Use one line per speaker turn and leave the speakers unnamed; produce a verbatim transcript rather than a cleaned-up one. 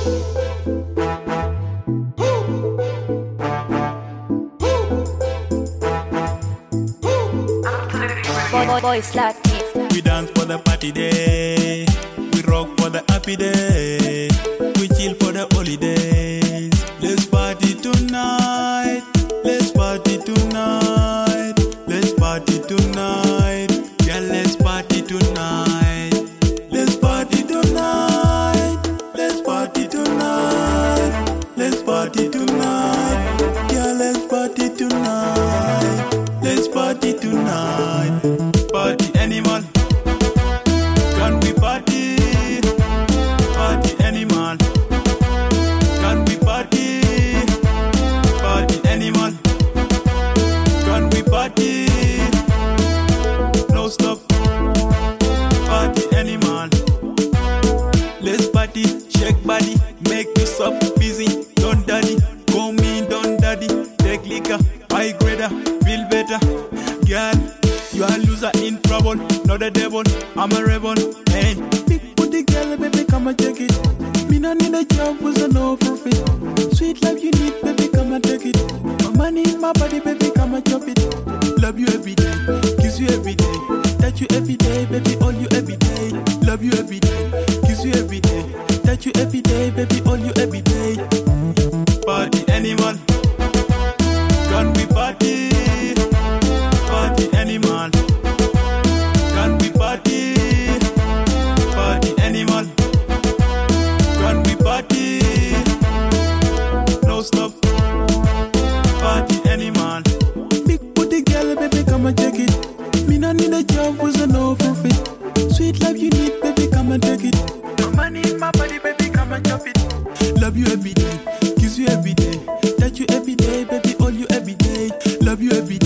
Boy, boy, slap me.
We dance for the party day. We rock for the happy day. We chill for the holidays. Let's party tonight. Let's party tonight. Let's party tonight. Yeah, let's party tonight. Let's party tonight. Let's party tonight. Let's party tonight. Yeah, let's party tonight. Let's party tonight. Party animal. Can we party? Party animal. Can we party? Party animal. Can we party? No stop. Party animal. Let's party, shake body, make yourself busy. Don't daddy, call me don't daddy. Take liquor, high grader, feel better. Girl, you are a loser in trouble, not the devil, I'm a rebel. Hey, big booty girl, baby, come and take it. Me no need a job, was a no profit. Sweet life you need, baby, come and take it. My money in my body, baby, come and chop it. Love you every day, kiss you every day. Touch you every day, baby, all you every day. Love you every day, kiss you every day. Touch you every day, baby, all you every day. Party animal, can we party? Party animal, can we party? Party animal, can we party? No stop. Party animal. Big booty girl, baby, come and check it. Me no need a job, was a no profit. Sweet life you need, baby, come and take it. No money in my body, baby, come and chop it. Love you every day, kiss you every day. Touch you every day, baby, all you every day. Love you every day.